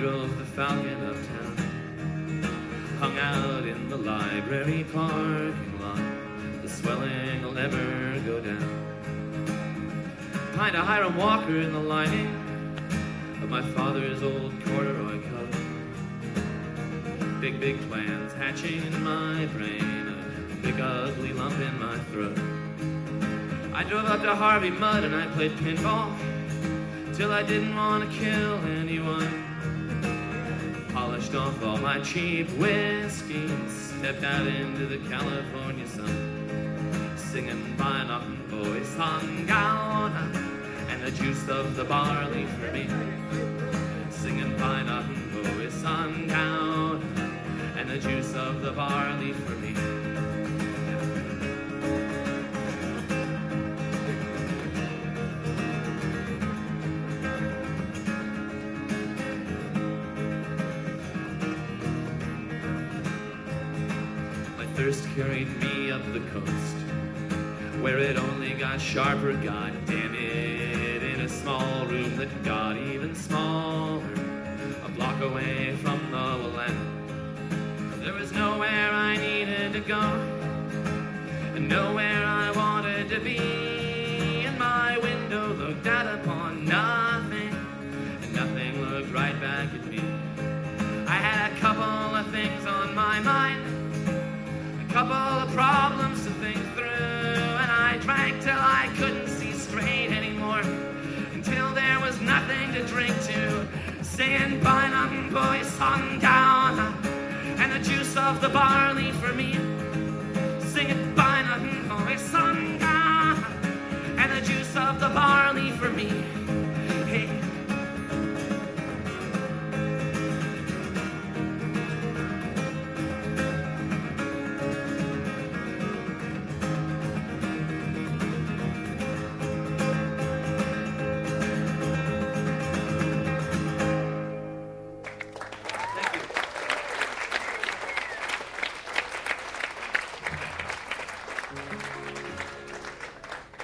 drove the Falcon uptown, hung out in the library parking lot. The swelling will never go down. Behind a Hiram Walker in the lining of my father's old corduroy coat. Big, big plans hatching in my brain, a big ugly lump in my throat. I drove up to Harvey Mudd and I played pinball till I didn't want to kill anyone. Polished off all my cheap whiskey and stepped out into the California sun, singing Pineapple Boy Sangana and the juice of the barley for me. Singing Pineapple Boy Sangana and the juice of the barley for me. Thirst carried me up the coast, where it only got sharper, god damn it, in a small room that got even smaller, a block away from the Willamette. There was nowhere I needed to go, and nowhere I wanted to be, and my window looked out upon nothing, and nothing looked right back at me. I had a couple of things on my mind, couple of problems to think through, and I drank till I couldn't see straight anymore, until there was nothing to drink to, singing Pineapple Boy Sangana and the juice of the barley for me.